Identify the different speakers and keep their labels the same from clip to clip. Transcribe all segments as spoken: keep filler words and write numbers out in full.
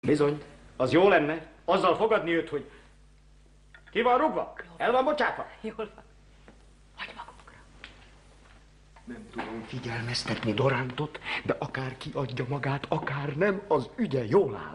Speaker 1: Bizony, az jó lenne, azzal fogadni őt, hogy ki van rúgva, el van bocsátva.
Speaker 2: Jól van. Hagyj magunkra.
Speaker 1: Nem tudom figyelmeztetni Dorántot, de akár kiadja magát, akár nem, az ügye jól áll.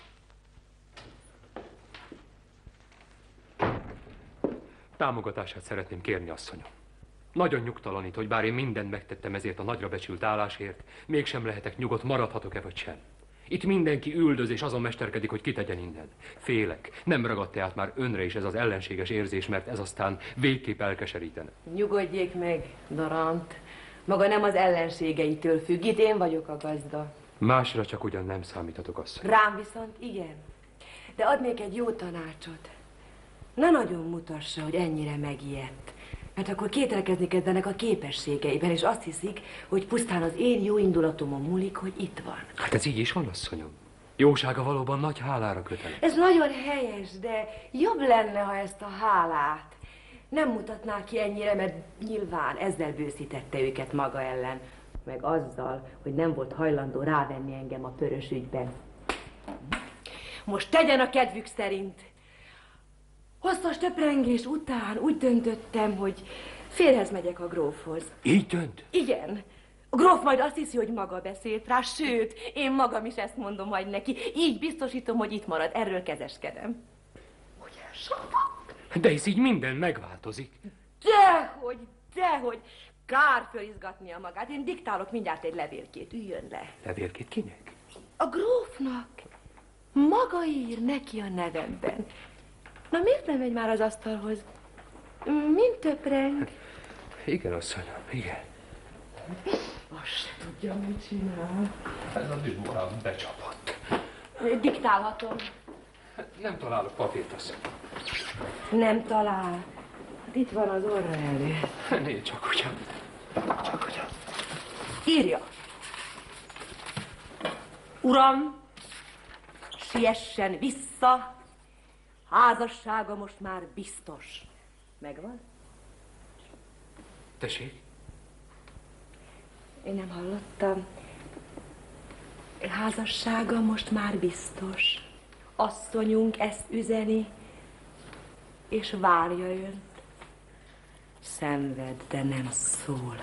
Speaker 3: Támogatását szeretném kérni, asszonyom. Nagyon nyugtalanít, hogy bár én mindent megtettem ezért a nagyra becsült állásért, mégsem lehetek nyugodt, maradhatok-e vagy sem. Itt mindenki üldöz és azon mesterkedik, hogy kitegyen innen. Félek. Nem ragadt-e át már önre is ez az ellenséges érzés, mert ez aztán végképp elkeserítene?
Speaker 2: Nyugodjék meg, Dorant. Maga nem az ellenségeitől függ, itt én vagyok a gazda.
Speaker 3: Másra csak ugyan nem számíthatok, asszony.
Speaker 2: Rám viszont igen. De adnék egy jó tanácsot. Ne nagyon mutassa, hogy ennyire megijedt. Mert akkor kételkezni kezdenek a képességeiben, és azt hiszik, hogy pusztán az én jó indulatomon múlik, hogy itt van.
Speaker 3: Hát ez így is van, asszonyom. Jósága valóban nagy hálára kötelez.
Speaker 2: Ez nagyon helyes, de jobb lenne, ha ezt a hálát nem mutatná ki ennyire, mert nyilván ezzel bőszítette őket maga ellen, meg azzal, hogy nem volt hajlandó rávenni engem a Pörös ügyben. Most tegyen a kedvük szerint. Hosszas töprengés után úgy döntöttem, hogy férhez megyek a grófhoz.
Speaker 3: Így dönt?
Speaker 2: Igen. A gróf majd azt hiszi, hogy maga beszélt rá, sőt, én magam is ezt mondom majd neki. Így biztosítom, hogy itt marad. Erről kezeskedem. Ugye, Saba?
Speaker 3: De ez így minden megváltozik.
Speaker 2: Dehogy, dehogy. Kár fölizgatnia magát. Én diktálok mindjárt egy levélkét. Üljön le.
Speaker 3: Levélkét kinek?
Speaker 2: A grófnak. Maga ír neki a nevemben. Na, miért nem megy már az asztalhoz? Mind töpreng.
Speaker 3: Igen, asszonyom, igen.
Speaker 2: Azt se tudja, mit csinál.
Speaker 3: Ez a dübukám becsapott.
Speaker 2: Diktálhatom.
Speaker 3: Nem találok papírt, asszony.
Speaker 2: Nem talál. Itt van az orra előtt.
Speaker 3: Négy csak ugyan. Csak ugyan.
Speaker 2: Írja. Uram, siessen vissza. Házassága most már biztos. Megvan?
Speaker 3: Tessék?
Speaker 2: Én nem hallottam. Házassága most már biztos. Asszonyunk ezt üzeni, és várja önt. Szenved, de nem szól.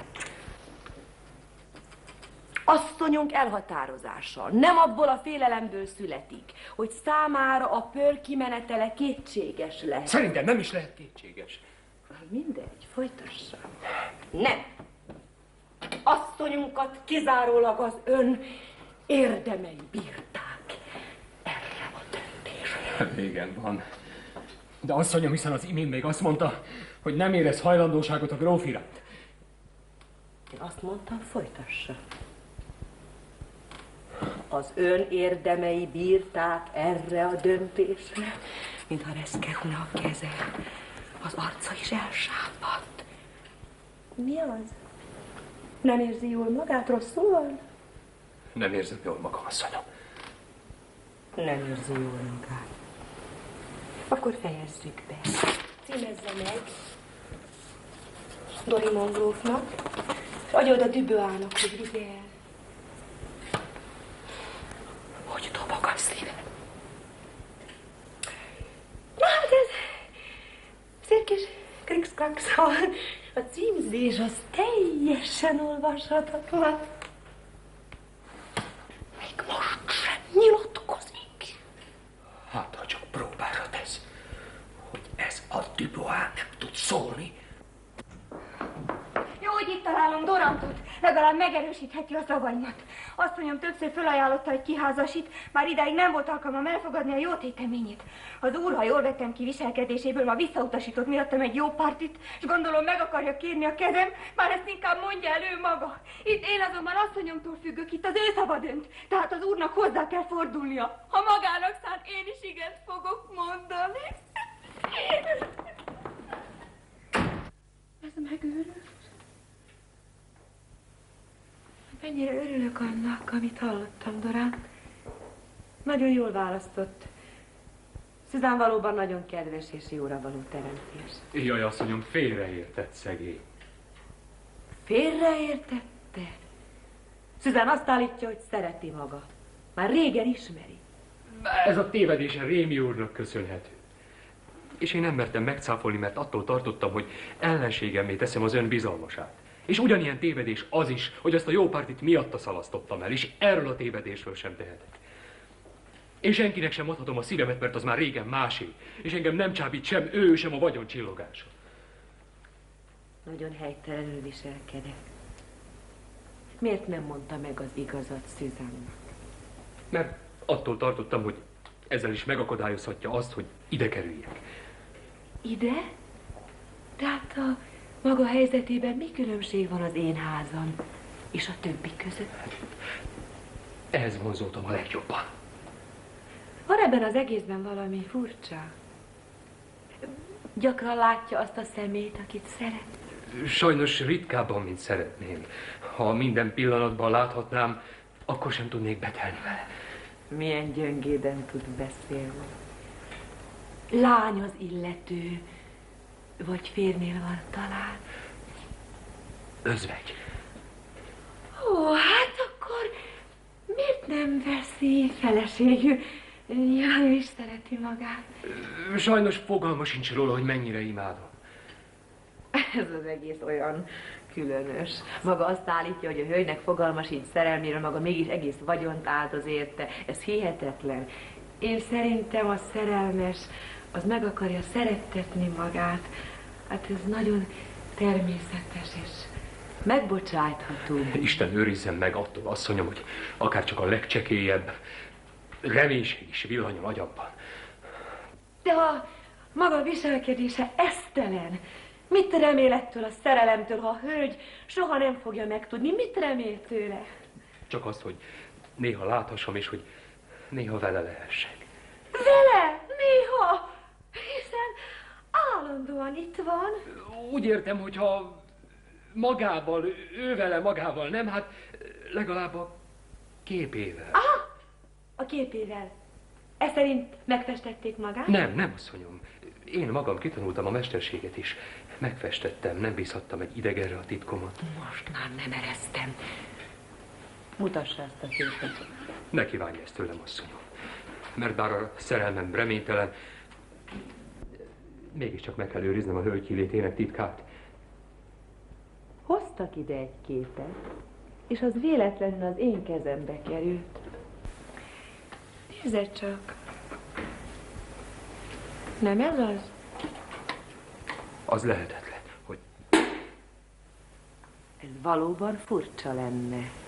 Speaker 2: Asszonyunk elhatározása nem abból a félelemből születik, hogy számára a Pör kimenetele kétséges lehet.
Speaker 3: Szerintem nem is lehet kétséges.
Speaker 2: Mindegy, folytassa. Nem. Asszonyunkat kizárólag az ön érdemei bírták erre a döntésre.
Speaker 3: Igen, van. De asszonyom, hiszen az imént még azt mondta, hogy nem érez hajlandóságot a gróf iránt.
Speaker 2: Én azt mondtam, folytassa. Az ön érdemei bírták erre a döntésre, mintha reszketne a keze. Az arca is elsápadt. Mi az? Nem érzi jól magát? Rosszul van?
Speaker 3: Nem érzem jól magam, asszonyom.
Speaker 2: Nem érzi jól magát. Akkor fejezzük be. Címezze meg Dorimon grófnak, és adja oda Düböának, hogy vigye el. Hogy dobog a szíve? Na, hát ez szép kis krix-krax, a címzés az teljesen olvashatatlan. Még most sem nyilatkozik.
Speaker 3: Hát, ha csak próbára tesz, hogy ez a Dubois nem tud szólni.
Speaker 4: Jó, hogy itt találom Dorantot. Legalább megerősítheti a szavaimat. Asszonyom többször felajánlotta, hogy kiházasít, már idáig nem volt alkalmam elfogadni a jó téteményét. Az úr, ha jól vettem ki viselkedéséből, ma visszautasított miattam egy jó partit, és gondolom meg akarja kérni a kezem, már ezt inkább mondja el ő maga. Itt én azonban asszonyomtól függök, itt az ő szava dönt, tehát az úrnak hozzá kell fordulnia. Ha magának szánt, én is igent fogok mondani. Ez megőrült. Mennyire örülök annak, amit hallottam, Dorán. Nagyon jól választott. Szuzán valóban nagyon kedves és jóra való teremtés.
Speaker 3: Jaj, asszonyom, félreértett szegény.
Speaker 2: Félreértette? Szuzán azt állítja, hogy szereti maga. Már régen ismeri.
Speaker 3: Ez a tévedés a Rémi úrnak köszönhető. És én nem mertem megcáfolni, mert attól tartottam, hogy ellenségemmé teszem az ön bizalmasát. És ugyanilyen tévedés az is, hogy azt a jó pártit miatta szalasztottam el, és erről a tévedésről sem tehetek. Én senkinek sem adhatom a szívemet, mert az már régen másé, és engem nem csábít sem ő, sem a vagyon csillogása.
Speaker 2: Nagyon helytelenül viselkedek. Miért nem mondta meg az igazat Szüzannak?
Speaker 3: Mert attól tartottam, hogy ezzel is megakadályozhatja azt, hogy ide kerüljek.
Speaker 2: Ide? De hát a maga helyzetében mi különbség van az én házam és a többi között?
Speaker 3: Ehhez vonzódom a legjobban.
Speaker 2: Van ebben az egészben valami furcsa? Gyakran látja azt a szemét, akit szeret?
Speaker 3: Sajnos ritkábban, mint szeretném. Ha minden pillanatban láthatnám, akkor sem tudnék betelni vele.
Speaker 2: Milyen gyöngéden tud beszélni. Lány az illető, vagy férnél van talán?
Speaker 3: Özvegy.
Speaker 2: Ó, hát akkor miért nem veszi feleségül? Ja, ő is szereti magát.
Speaker 3: Sajnos fogalma sincs róla, hogy mennyire imádom.
Speaker 2: Ez az egész olyan különös. Maga azt állítja, hogy a hölgynek fogalma sincs szerelmére, maga mégis egész vagyont áldoz érte. Ez hihetetlen. Én szerintem a szerelmes, az meg akarja szerettetni magát. Hát ez nagyon természetes és megbocsátható.
Speaker 3: Isten őrizzen meg attól, asszonyom, hogy akár csak a legcsekélyebb reménység is villanyon agyamban.
Speaker 2: De a maga viselkedése esztelen. Mit remél ettől a szerelemtől, ha a hölgy soha nem fogja megtudni? Mit remél tőle?
Speaker 3: Csak azt, hogy néha láthassam, és hogy néha vele lehessek.
Speaker 2: Vele? Néha? Hiszen állandóan itt van.
Speaker 3: Úgy értem, hogyha magával, ő vele magával nem, hát legalább a képével.
Speaker 2: Ah, a képével. E szerint megfestették magát?
Speaker 3: Nem, nem, asszonyom. Én magam kitanultam a mesterséget is. Megfestettem, nem bízhattam egy idegenre a titkomat.
Speaker 2: Most már nem ereztem. Mutassa ezt a képet.
Speaker 3: Ne kívánja ezt tőlem, asszonyom. Mert bár a szerelmem reménytelen, mégiscsak meg kell őriznem a hölgy kilétének titkát.
Speaker 2: Hoztak ide egy képet, és az véletlenül az én kezembe került. Nézd csak. Nem ez az?
Speaker 3: Az lehetetlen, hogy...
Speaker 2: Ez valóban furcsa lenne.